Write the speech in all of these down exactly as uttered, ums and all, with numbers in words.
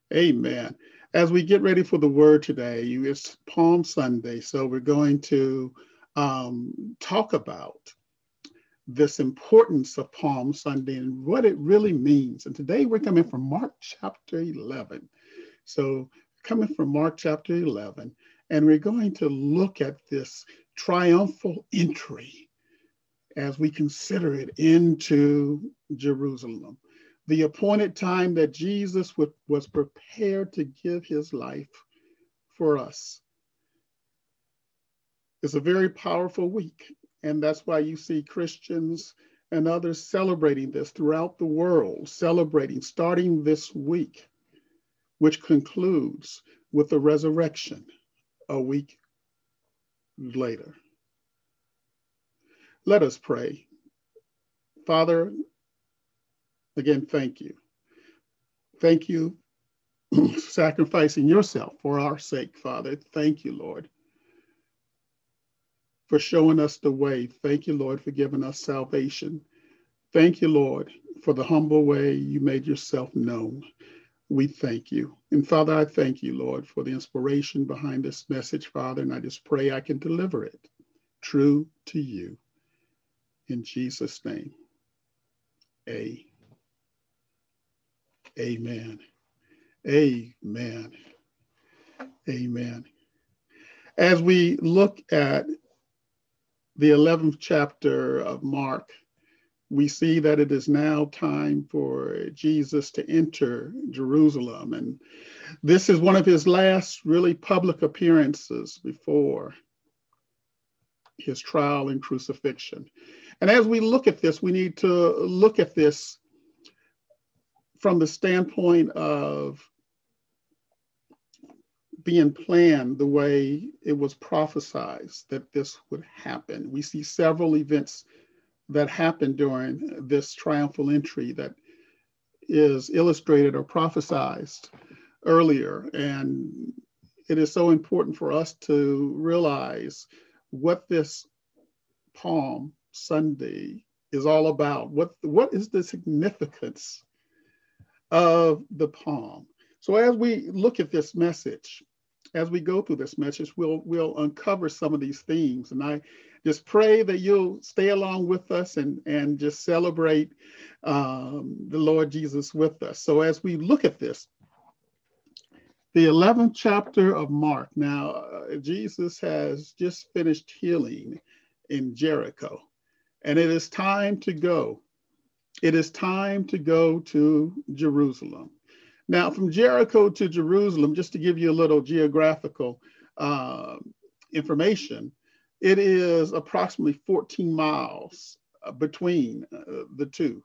Amen. As we get ready for the word today, it's Palm Sunday, so we're going to um, talk about this importance of Palm Sunday and what it really means. And today we're coming from Mark chapter eleven. So, coming from Mark chapter eleven, and we're going to look at this triumphal entry as we consider it into Jerusalem. The appointed time that Jesus was prepared to give his life for us. It's a very powerful week, and that's why you see Christians and others celebrating this throughout the world, celebrating starting this week, which concludes with the resurrection a week later. Let us pray. Father, again, thank you. Thank you sacrificing yourself for our sake, Father. Thank you, Lord, for showing us the way. Thank you, Lord, for giving us salvation. Thank you, Lord, for the humble way you made yourself known. We thank you. And Father, I thank you, Lord, for the inspiration behind this message, Father, and I just pray I can deliver it true to you. In Jesus' name, amen. Amen. Amen. Amen. As we look at the eleventh chapter of Mark, we see that it is now time for Jesus to enter Jerusalem. And this is one of his last really public appearances before his trial and crucifixion. And as we look at this, we need to look at this from the standpoint of being planned the way it was prophesied that this would happen. We see several events that happened during this triumphal entry that is illustrated or prophesied earlier. And it is so important for us to realize what this Palm Sunday is all about. What, what is the significance of the palm? So as we look at this message, as we go through this message, we'll we'll uncover some of these themes. And I just pray that you'll stay along with us and, and just celebrate um, the Lord Jesus with us. So as we look at this, the eleventh chapter of Mark, now uh, Jesus has just finished healing in Jericho, and it is time to go. It is time to go to Jerusalem. Now, from Jericho to Jerusalem, just to give you a little geographical uh, information, it is approximately fourteen miles between uh, the two.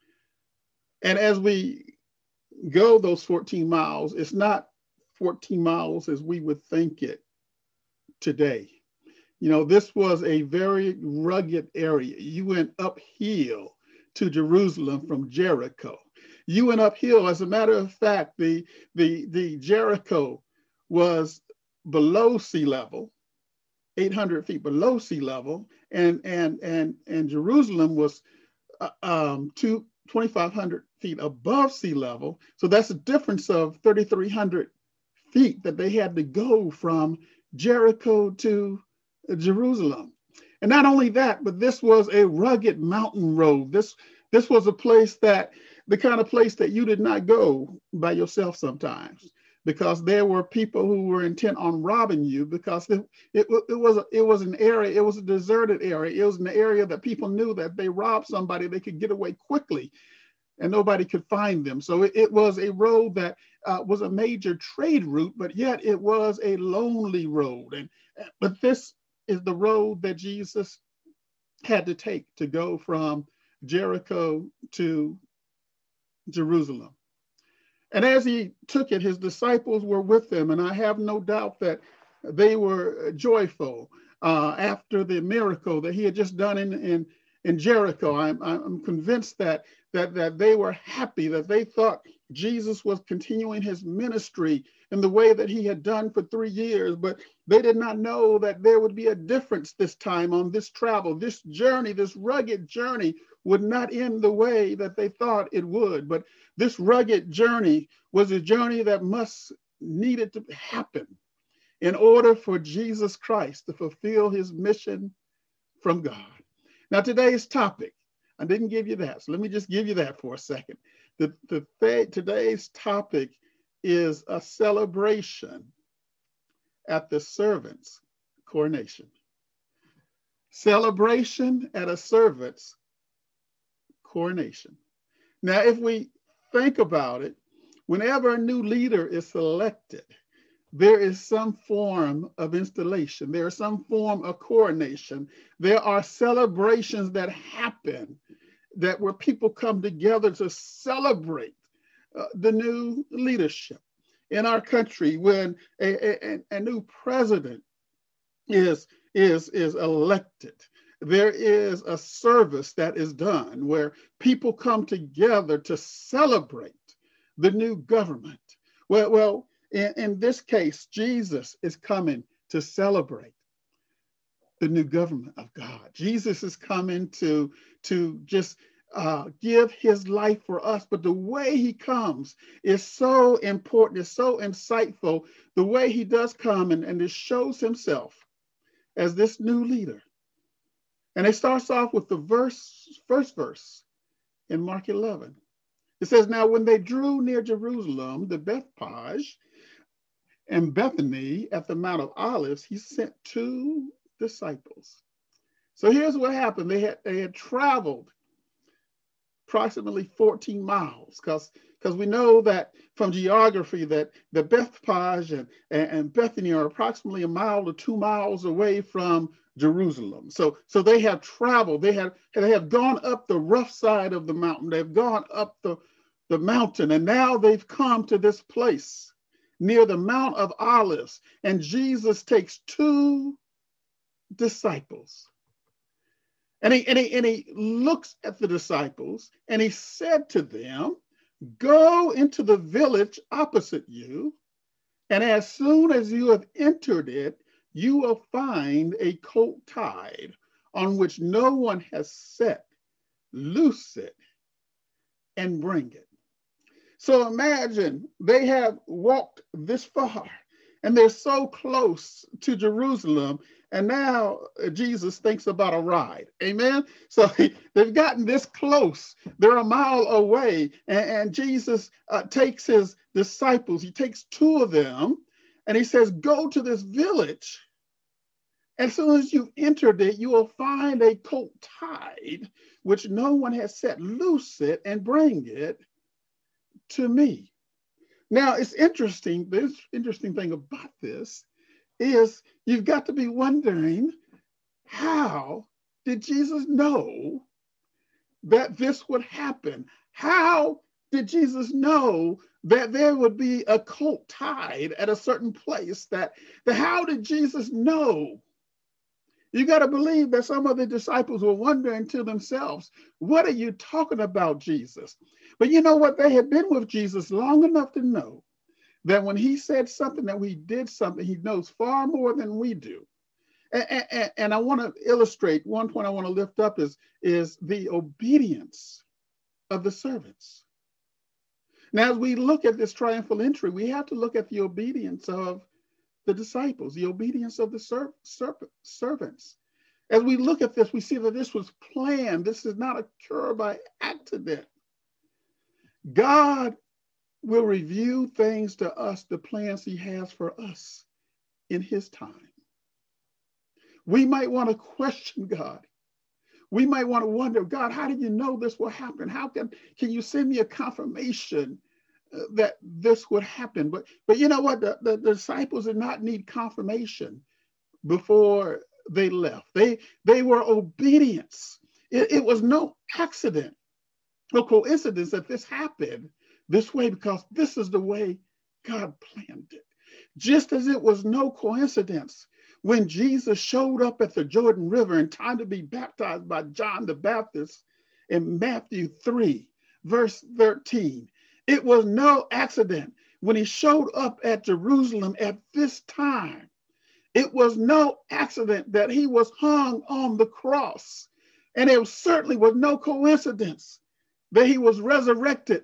And as we go those fourteen miles, it's not fourteen miles as we would think it today. You know, this was a very rugged area. You went uphill to Jerusalem from Jericho. You went uphill. As a matter of fact, the, the, the Jericho was below sea level, eight hundred feet below sea level, and and and and Jerusalem was uh, um, two, twenty-five hundred feet above sea level. So that's a difference of thirty-three hundred feet that they had to go from Jericho to Jerusalem. And not only that, but this was a rugged mountain road. This, this was a place that, the kind of place that you did not go by yourself sometimes, because there were people who were intent on robbing you, because it, it, it, was, it was an area, it was a deserted area. It was an area that people knew that if they robbed somebody, they could get away quickly and nobody could find them. So it, it was a road that uh, was a major trade route, but yet it was a lonely road. And but this is the road that Jesus had to take to go from Jericho to Jerusalem. And as he took it, his disciples were with him. And I have no doubt that they were joyful uh, after the miracle that he had just done in, in, in Jericho. I'm, I'm convinced that, that, that they were happy, that they thought Jesus was continuing his ministry in the way that he had done for three years, but they did not know that there would be a difference this time on this travel. This journey, this rugged journey would not end the way that they thought it would. But this rugged journey was a journey that must needed to happen in order for Jesus Christ to fulfill his mission from God. Now, today's topic, I didn't give you that, so let me just give you that for a second. The, the th- today's topic is a celebration at the servant's coronation. Celebration at a servant's coronation. Now, if we think about it, whenever a new leader is selected, there is some form of installation. There is some form of coronation. There are celebrations that happen that where people come together to celebrate uh, the new leadership in our country. When a, a, a new president is, is, is elected, there is a service that is done where people come together to celebrate the new government. Well, well, in, in this case, Jesus is coming to celebrate the new government of God. Jesus is coming to, to just uh, give his life for us. But the way he comes is so important, it's so insightful. The way he does come and, and it shows himself as this new leader. And it starts off with the verse, first verse in Mark eleven. It says, now when they drew near Jerusalem, the Bethphage and Bethany at the Mount of Olives, he sent two disciples. So here's what happened. They had, they had traveled approximately fourteen miles, because because we know that from geography that the Bethphage and, and, and Bethany are approximately a mile to two miles away from Jerusalem. So, so they have traveled, they have, they have gone up the rough side of the mountain, they've gone up the, the mountain, and now they've come to this place near the Mount of Olives, and Jesus takes two disciples. And he, and he, and he looks at the disciples, and he said to them, go into the village opposite you, and as soon as you have entered it, you will find a colt tied on which no one has sat. Loose it and bring it. So imagine they have walked this far and they're so close to Jerusalem, and now Jesus thinks about a ride. Amen. So they've gotten this close. They're a mile away, and, and Jesus uh, takes his disciples. He takes two of them, and he says, go to this village. As soon as you've entered it, you will find a colt tied, which no one has set. Loose it and bring it to me. Now, it's interesting. The interesting thing about this is you've got to be wondering, how did Jesus know that this would happen? How did Jesus know that there would be a colt tied at a certain place? That, that how did Jesus know? You got to believe that some of the disciples were wondering to themselves, what are you talking about, Jesus? But you know what? They had been with Jesus long enough to know that when he said something, that we did something, he knows far more than we do. And, and, and I want to illustrate, one point I want to lift up is, is the obedience of the servants. Now, as we look at this triumphal entry, we have to look at the obedience of the disciples, the obedience of the ser- ser- servants. As we look at this, we see that this was planned. This is not occur by accident. God will reveal things to us, the plans he has for us in his time. We might want to question God. We might want to wonder, God, how did you know this will happen? How can, can you send me a confirmation uh, that this would happen? But, but you know what? The, the, the disciples did not need confirmation before they left. They, they were obedience. It, it was no accident, no coincidence that this happened this way, because this is the way God planned it. Just as it was no coincidence when Jesus showed up at the Jordan River in time to be baptized by John the Baptist in Matthew three, verse thirteen. It was no accident when he showed up at Jerusalem at this time. It was no accident that he was hung on the cross. And it certainly was no coincidence that he was resurrected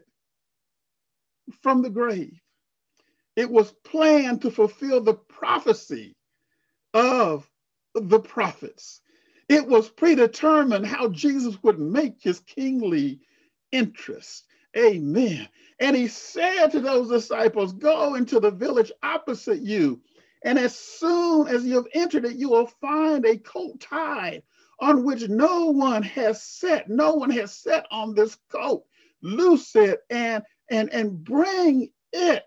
from the grave. It was planned to fulfill the prophecy of the prophets. It was predetermined how Jesus would make his kingly interest. Amen. And he said to those disciples, go into the village opposite you. And as soon as you have entered it, you will find a coat tied on which no one has sat. No one has sat on this coat. Loose it and, and, and bring it.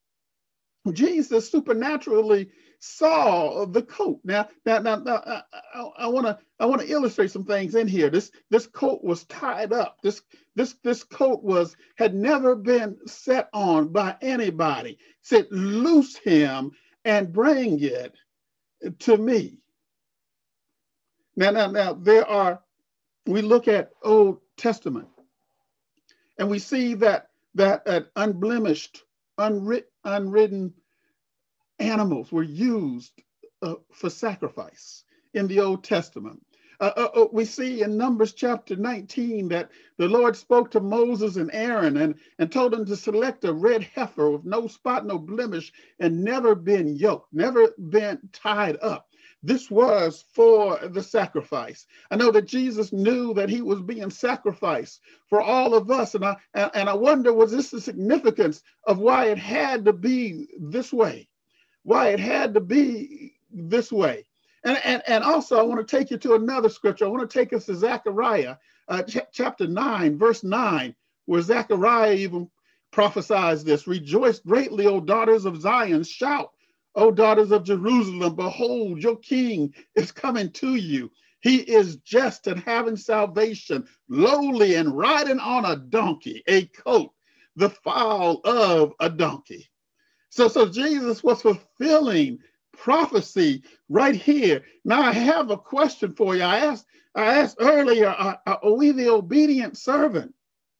Jesus supernaturally saw the coat. Now, now, now, now I want to I want to illustrate some things in here. This this coat was tied up. This this this coat was had never been set on by anybody. Said, loose him and bring it to me. Now, now, now, there are. We look at Old Testament, and we see that that uh, unblemished, unwritten, unwritten animals were used uh, for sacrifice in the Old Testament. Uh, uh, we see in Numbers chapter nineteen that the Lord spoke to Moses and Aaron and, and told them to select a red heifer with no spot, no blemish, and never been yoked, never been tied up. This was for the sacrifice. I know that Jesus knew that he was being sacrificed for all of us. And I, and, and I wonder, was this the significance of why it had to be this way? Why it had to be this way. And, and, and also, I want to take you to another scripture. I want to take us to Zechariah uh, ch- chapter nine, verse nine, where Zechariah even prophesies this. Rejoice greatly, O daughters of Zion. Shout, O daughters of Jerusalem. Behold, your king is coming to you. He is just and having salvation, lowly and riding on a donkey, a coat, the foal of a donkey. So, so Jesus was fulfilling prophecy right here. Now I have a question for you. I asked, I asked earlier, are, are we the obedient servant?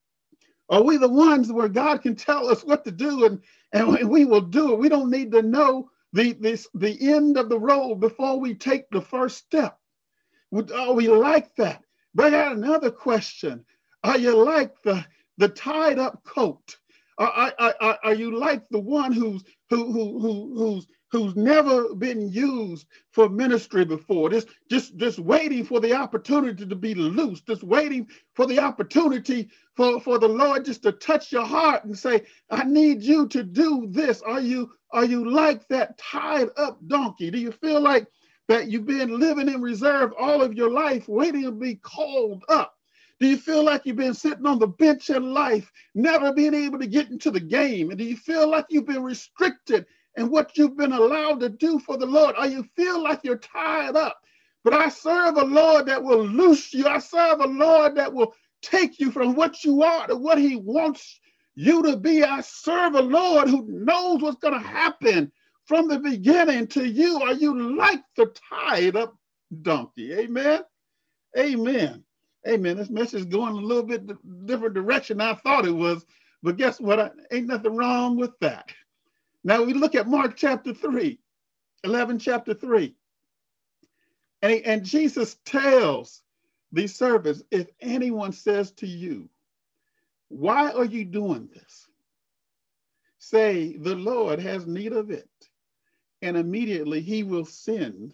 Are we the ones where God can tell us what to do and, and we will do it? We don't need to know the, this, the end of the road before we take the first step. Are we like that? But I got another question. Are you like the, the tied up coat? Are, are, are, are you like the one who's who, who, who, who's who's never been used for ministry before, just, just, just waiting for the opportunity to be loose, just waiting for the opportunity for, for the Lord just to touch your heart and say, I need you to do this. Are you, are you like that tied up donkey? Do you feel like that you've been living in reserve all of your life, waiting to be called up? Do you feel like you've been sitting on the bench in life, never being able to get into the game? And do you feel like you've been restricted in what you've been allowed to do for the Lord? Or you feel like you're tied up? But I serve a Lord that will loose you. I serve a Lord that will take you from what you are to what he wants you to be. I serve a Lord who knows what's going to happen from the beginning to you. Are you like the tied up donkey? Amen. Amen. Amen. This message is going a little bit different direction than I thought it was, but guess what? I, ain't nothing wrong with that. Now we look at Mark chapter three, eleven chapter three. And, he, and Jesus tells these servants, if anyone says to you, why are you doing this? Say, the Lord has need of it. And immediately he will send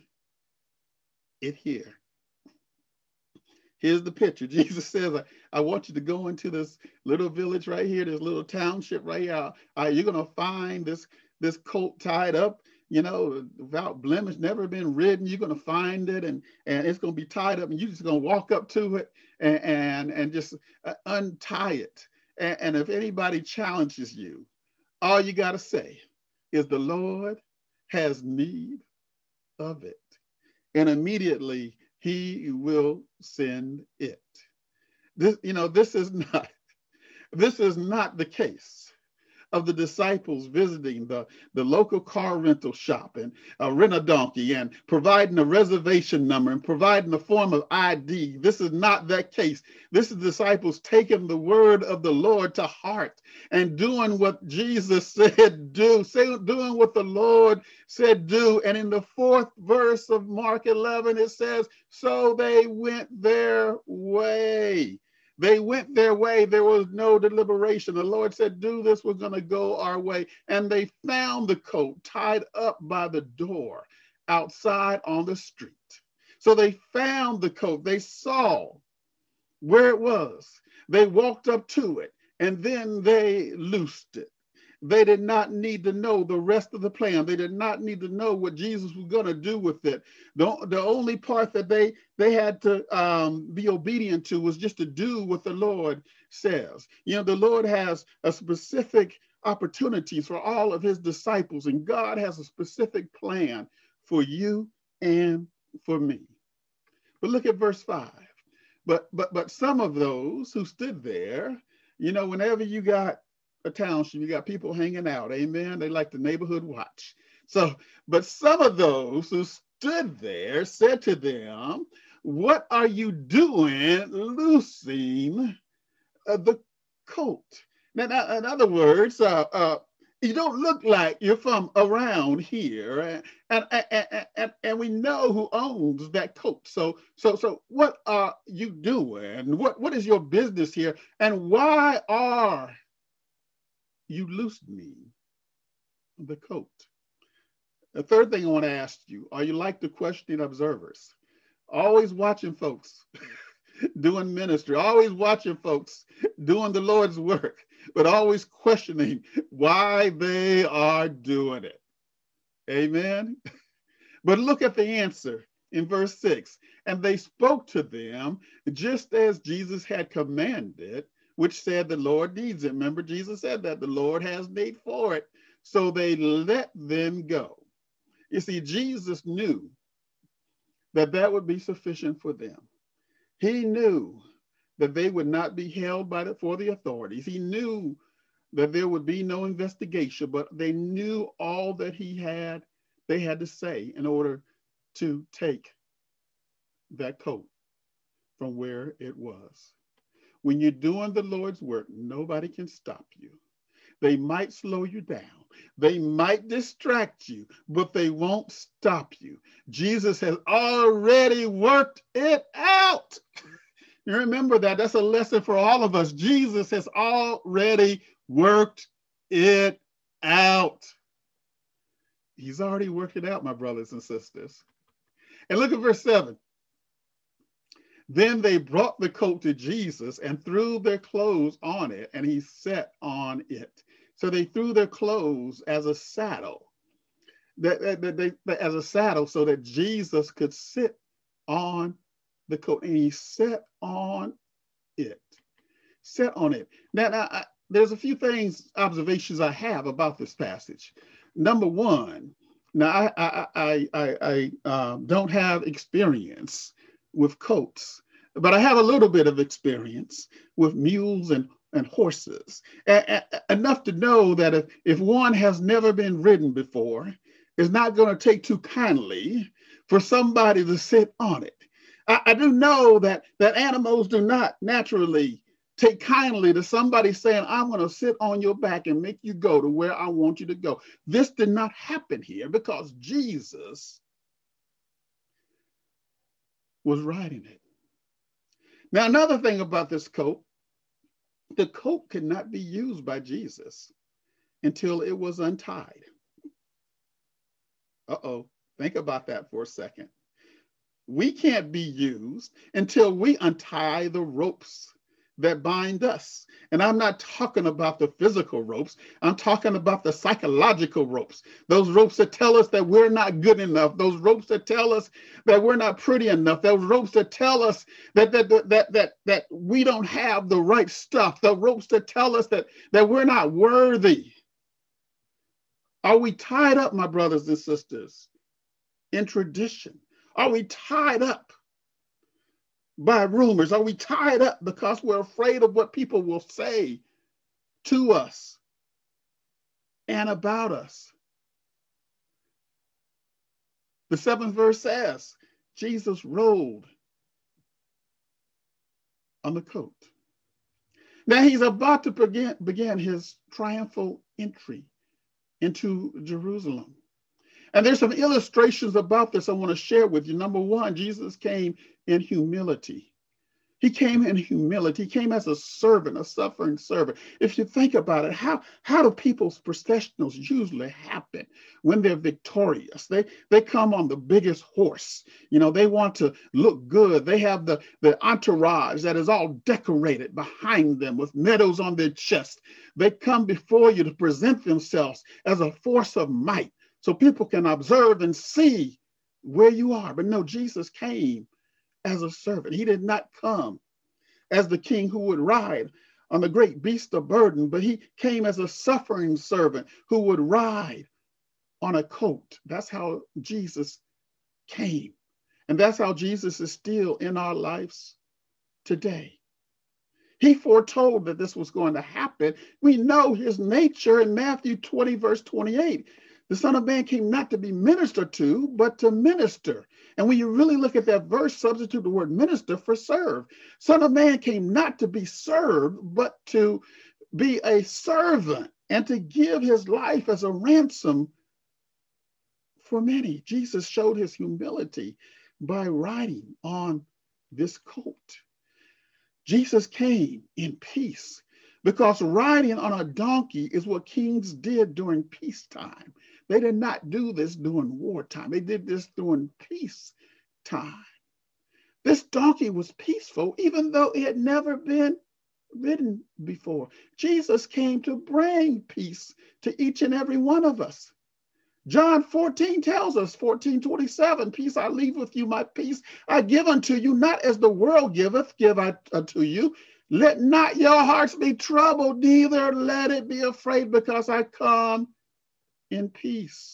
it here. Here's the picture. Jesus says, I, I want you to go into this little village right here, this little township right here. Uh, you're going to find this, this coat tied up, you know, without blemish, never been ridden. You're going to find it and, and it's going to be tied up and you're just going to walk up to it and, and, and just uh, untie it. And, and if anybody challenges you, all you got to say is the Lord has need of it. And immediately he will send it. This, you know, this is not, this is not the case of the disciples visiting the, the local car rental shop and uh, rent a donkey and providing a reservation number and providing a form of I D. This is not that case. This is disciples taking the word of the Lord to heart and doing what Jesus said do, say, doing what the Lord said do. And in the fourth verse of Mark eleven, it says, so they went their way. They went their way. There was no deliberation. The Lord said, do this. We're going to go our way. And they found the coat tied up by the door outside on the street. So they found the coat. They saw where it was. They walked up to it, and then they loosed it. They did not need to know the rest of the plan. They did not need to know what Jesus was going to do with it. The, the only part that they, they had to um, be obedient to was just to do what the Lord says. You know, the Lord has a specific opportunities for all of his disciples, and God has a specific plan for you and for me. But look at verse five. But, but, but some of those who stood there, you know, whenever you got a township, you got people hanging out, amen. They like the neighborhood watch. So, but some of those who stood there said to them, what are you doing loosing uh, the coat? Now, now, in other words, uh, uh, you don't look like you're from around here, and, and, and, and, and we know who owns that coat. So, so, so what are you doing? What, what is your business here? And why are you loosening the coat? The third thing I want to ask you, are you like the questioning observers? Always watching folks doing ministry, always watching folks doing the Lord's work, but always questioning why they are doing it. Amen. But look at the answer in verse six. And they spoke to them just as Jesus had commanded, which said the Lord needs it. Remember, Jesus said that the Lord has need for it. So they let them go. You see, Jesus knew that that would be sufficient for them. He knew that they would not be held by the, for the authorities. He knew that there would be no investigation, but they knew all that he had, they had to say in order to take that coat from where it was. When you're doing the Lord's work, nobody can stop you. They might slow you down. They might distract you, but they won't stop you. Jesus has already worked it out. You remember that. That's a lesson for all of us. Jesus has already worked it out. He's already worked it out, my brothers and sisters. And look at verse seven. Then they brought the coat to Jesus and threw their clothes on it, and he sat on it. So they threw their clothes as a saddle, that, that, that they, that as a saddle so that Jesus could sit on the coat, and he sat on it, sat on it. Now, now I, there's a few things, observations I have about this passage. Number one, now I, I, I, I, I uh, don't have experience with coats, but I have a little bit of experience with mules and, and horses, a- a- enough to know that if, if one has never been ridden before, it's not going to take too kindly for somebody to sit on it. I, I do know that, that animals do not naturally take kindly to somebody saying, I'm going to sit on your back and make you go to where I want you to go. This did not happen here because Jesus was riding it. Now, another thing about this coat, the coat could not be used by Jesus until it was untied. Uh-oh, think about that for a second. We can't be used until we untie the ropes that bind us. And I'm not talking about the physical ropes. I'm talking about the psychological ropes. Those ropes that tell us that we're not good enough. Those ropes that tell us that we're not pretty enough. Those ropes that tell us that that that that that, that we don't have the right stuff. The ropes that tell us that, that we're not worthy. Are we tied up, my brothers and sisters, in tradition? Are we tied up by rumors? Are we tied up because we're afraid of what people will say to us? and about us. The seventh verse says, Jesus rode on the coat. Now he's about to begin, begin his triumphal entry into Jerusalem. And there's some illustrations about this I want to share with you. Number one, Jesus came in humility. He came in humility. He came as a servant, a suffering servant. If you think about it, how, how do people's processionals usually happen when they're victorious? They, they come on the biggest horse. You know, they want to look good. They have the, the entourage that is all decorated behind them with medals on their chest. They come before you to present themselves as a force of might so people can observe and see where you are. But no, Jesus came as a servant. He did not come as the king who would ride on the great beast of burden, but he came as a suffering servant who would ride on a coat. That's how Jesus came. And that's how Jesus is still in our lives today. He foretold that this was going to happen. We know his nature in Matthew twenty, verse twenty-eight. The Son of Man came not to be ministered to, but to minister. And when you really look at that verse, substitute the word minister for serve. Son of Man came not to be served, but to be a servant and to give his life as a ransom for many. Jesus showed his humility by riding on this colt. Jesus came in peace because riding on a donkey is what kings did during peacetime. They did not do this during wartime. They did this during peacetime. This donkey was peaceful, even though it had never been ridden before. Jesus came to bring peace to each and every one of us. John fourteen tells us, fourteen twenty-seven, peace I leave with you, my peace I give unto you, not as the world giveth, give I unto you. Let not your hearts be troubled, neither let it be afraid, because I come in peace.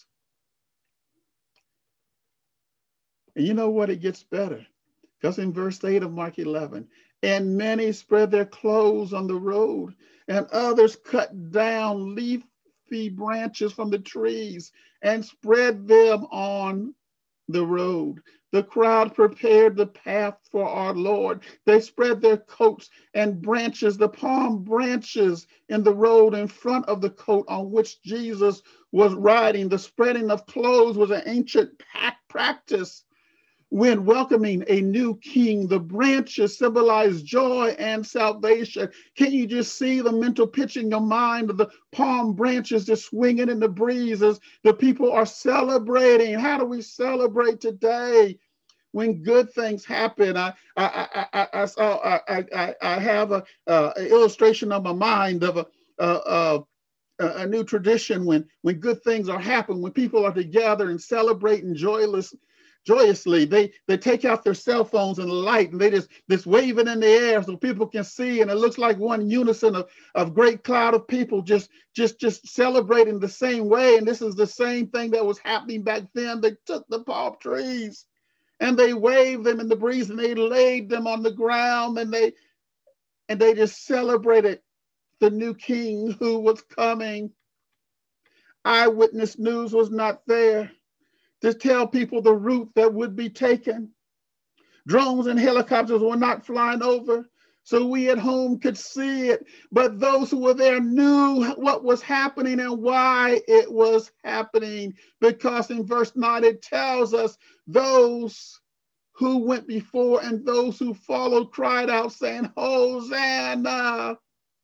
And you know what? It gets better. Because in verse eight of Mark eleven, and many spread their clothes on the road, and others cut down leafy branches from the trees and spread them on the road. The crowd prepared the path for our Lord. They spread their coats and branches, the palm branches in the road in front of the coat on which Jesus was riding. The spreading of clothes was an ancient practice when welcoming a new king. The branches symbolize joy and salvation. Can you just see the mental picture in your mind of the palm branches just swinging in the breeze as the people are celebrating? How do we celebrate today when good things happen? I I I I saw I I I have a uh, illustration on my mind of a uh, uh, a new tradition when when good things are happening, when people are together and celebrating joyless. Joyously, they they take out their cell phones and the light, and they just just wave it in the air so people can see, and it looks like one unison of, of great cloud of people just just just celebrating the same way. And this is the same thing that was happening back then. They took the palm trees and they waved them in the breeze, and they laid them on the ground, and they and they just celebrated the new king who was coming. Eyewitness news was not there to tell people the route that would be taken. Drones and helicopters were not flying over, so we at home could see it. But those who were there knew what was happening and why it was happening. Because in verse nine, it tells us those who went before and those who followed cried out saying, Hosanna.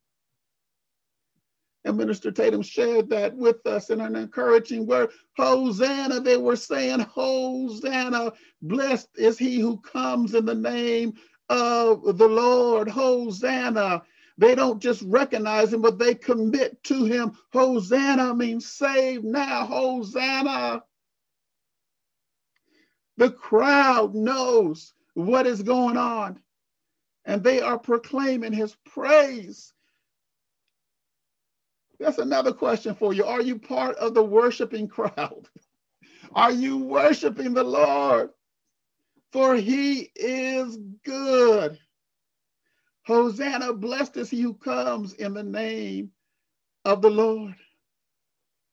And Minister Tatum shared that with us in an encouraging word. Hosanna, they were saying, Hosanna, blessed is he who comes in the name of the Lord. Hosanna. They don't just recognize him, but they commit to him. Hosanna means save now. Hosanna. The crowd knows what is going on, and they are proclaiming his praise. That's another question for you. Are you part of the worshiping crowd? Are you worshiping the Lord? For he is good. Hosanna, blessed is he who comes in the name of the Lord.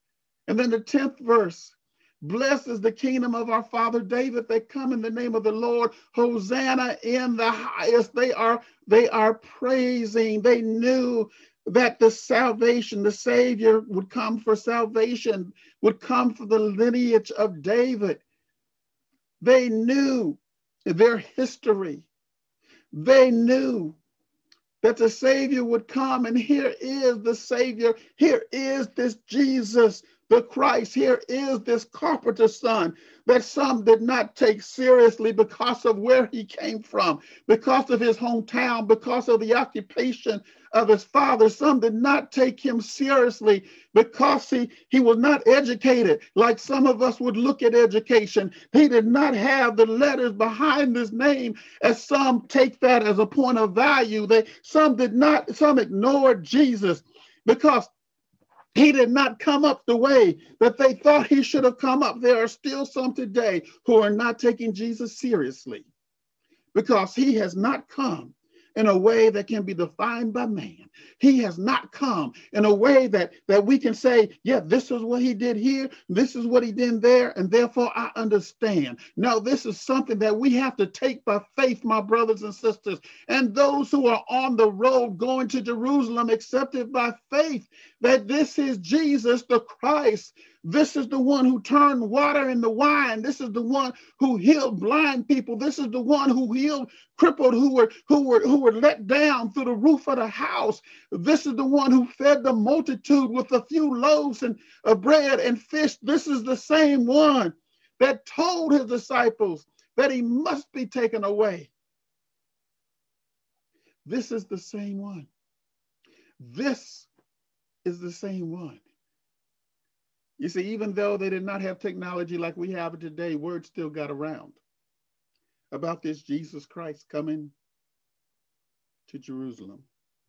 And then the tenth verse, blessed is the kingdom of our father David that come in the name of the Lord. Hosanna in the highest. They are, they are praising. They knew that the salvation, the Savior would come for salvation, would come for the lineage of David. They knew their history. They knew that the Savior would come, and here is the Savior. Here is this Jesus, the Christ. Here is this carpenter's son that some did not take seriously because of where he came from, because of his hometown, because of the occupation of his father. Some did not take him seriously because he, he was not educated like some of us would look at education. He did not have the letters behind his name as some take that as a point of value. They, some did not, some ignored Jesus because he did not come up the way that they thought he should have come up. There are still some today who are not taking Jesus seriously because he has not come in a way that can be defined by man. He has not come in a way that, that we can say, yeah, this is what he did here, this is what he did there, and therefore I understand. No, this is something that we have to take by faith, my brothers and sisters. And those who are on the road going to Jerusalem accepted by faith that this is Jesus the Christ. This is the one who turned water into wine. This is the one who healed blind people. This is the one who healed crippled who were who were who were let down through the roof of the house. This is the one who fed the multitude with a few loaves and of bread and fish. This is the same one that told his disciples that he must be taken away. This is the same one. This is the same one. You see, even though they did not have technology like we have it today, word still got around about this Jesus Christ coming to Jerusalem.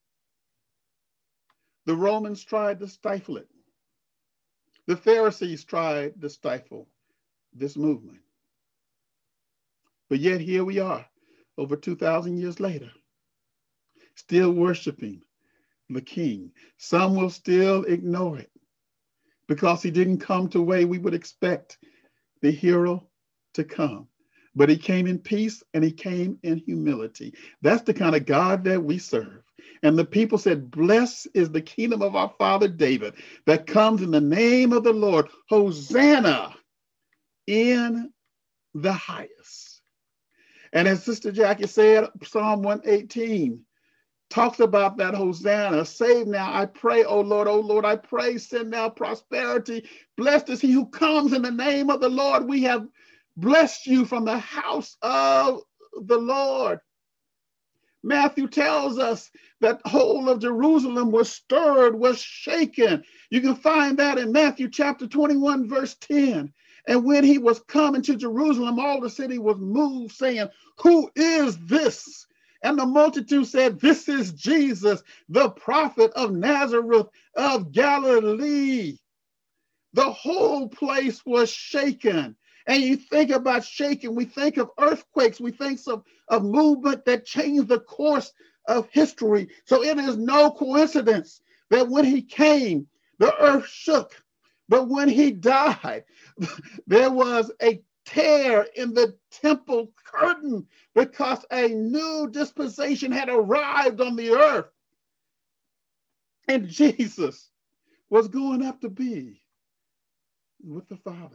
The Romans tried to stifle it. The Pharisees tried to stifle this movement. But yet here we are, over two thousand years later, still worshiping the King. Some will still ignore it, because he didn't come the way we would expect the hero to come. But he came in peace and he came in humility. That's the kind of God that we serve. And the people said, blessed is the kingdom of our father David that comes in the name of the Lord. Hosanna in the highest. And as Sister Jackie said, Psalm one eighteen talks about that Hosanna. Save now, I pray, O Lord, O Lord, I pray, send now prosperity. Blessed is he who comes in the name of the Lord. We have blessed you from the house of the Lord. Matthew tells us that the whole of Jerusalem was stirred, was shaken. You can find that in Matthew chapter twenty-one, verse ten. And when he was coming to Jerusalem, all the city was moved, saying, who is this? And the multitude said, this is Jesus, the prophet of Nazareth of Galilee. The whole place was shaken. And you think about shaking, we think of earthquakes, we think of, of movement that changed the course of history. So it is no coincidence that when he came, the earth shook. But when he died, there was a tear in the temple curtain because a new dispensation had arrived on the earth. And Jesus was going up to be with the Father.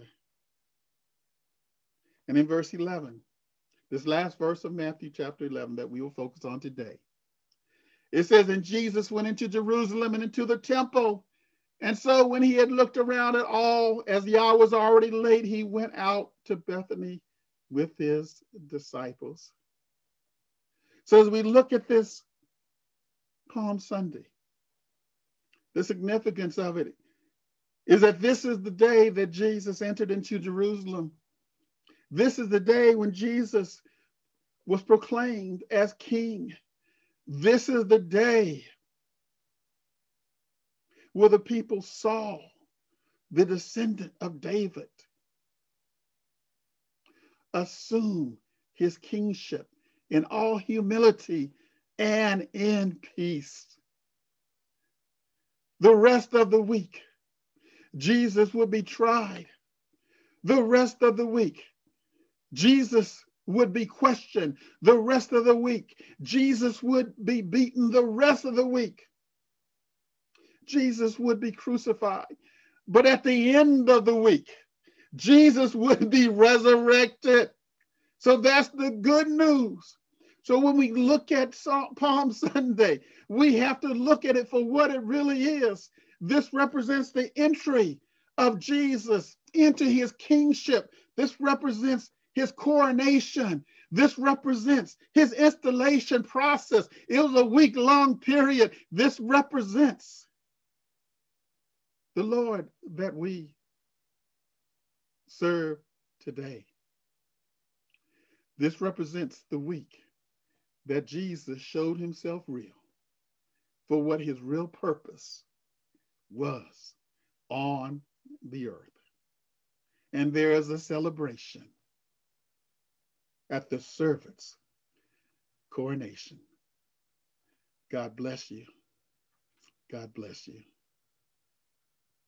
And in verse eleven, this last verse of Matthew chapter eleven that we will focus on today, it says, and Jesus went into Jerusalem and into the temple. And so when he had looked around at all, as the hour was already late, he went out to Bethany with his disciples. So as we look at this Palm Sunday, the significance of it is that this is the day that Jesus entered into Jerusalem. This is the day when Jesus was proclaimed as king. This is the day where the people saw the descendant of David assume his kingship in all humility and in peace. The rest of the week, Jesus would be tried. The rest of the week, Jesus would be questioned. The rest of the week, Jesus would be beaten. The rest of the week, Jesus would be crucified. But at the end of the week, Jesus would be resurrected. So that's the good news. So when we look at Palm Sunday, we have to look at it for what it really is. This represents the entry of Jesus into his kingship. This represents his coronation. This represents his installation process. It was a week-long period. This represents the Lord that we serve today. This represents the week that Jesus showed himself real for what his real purpose was on the earth. And there is a celebration at the servant's coronation. God bless you. God bless you.